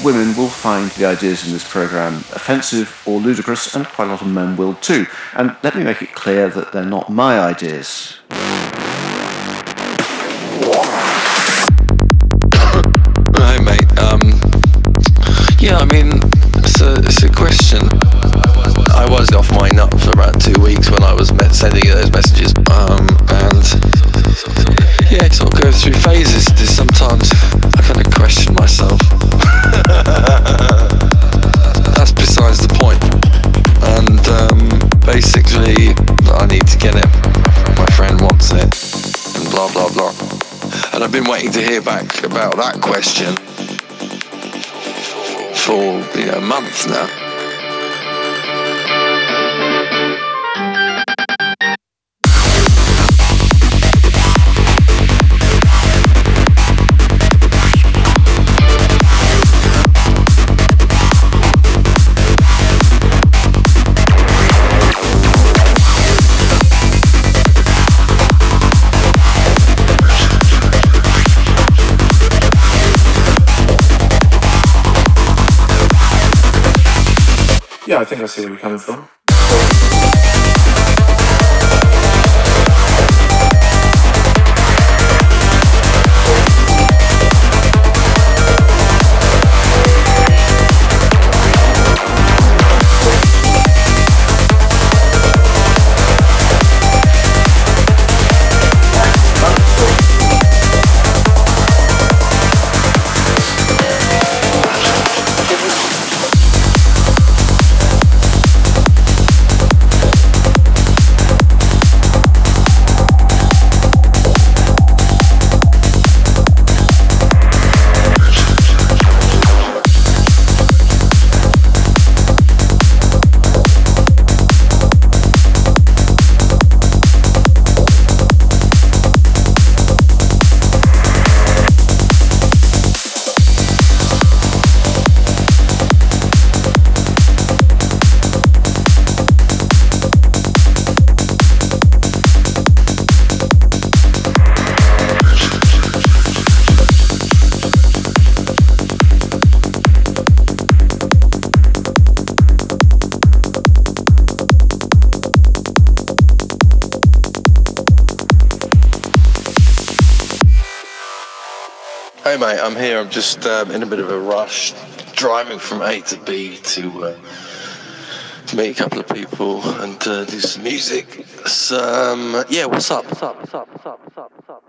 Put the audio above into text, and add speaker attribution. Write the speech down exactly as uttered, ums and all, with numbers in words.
Speaker 1: women will find the ideas in this programme offensive or ludicrous, and quite a lot of men will too. And let me make it clear that they're not my ideas.
Speaker 2: Hi mate, um, yeah, I mean, it's a, it's a question. I was off my nut for about two weeks when I was met sending you those messages, um, and yeah, it sort of goes through phases. There's sometimes I kind of question myself. That's besides the point. And um, basically, I need to get it. My friend wants it, and blah blah blah. And I've been waiting to hear back about that question for you know, a month now.
Speaker 3: Yeah, I think I see where you're coming from.
Speaker 2: Hey mate, I'm here. I'm just um, in a bit of a rush, driving from A to B to uh, to meet a couple of people and uh, do some music. So, um, yeah, what's up? What's up? What's up? What's up? What's up? What's up?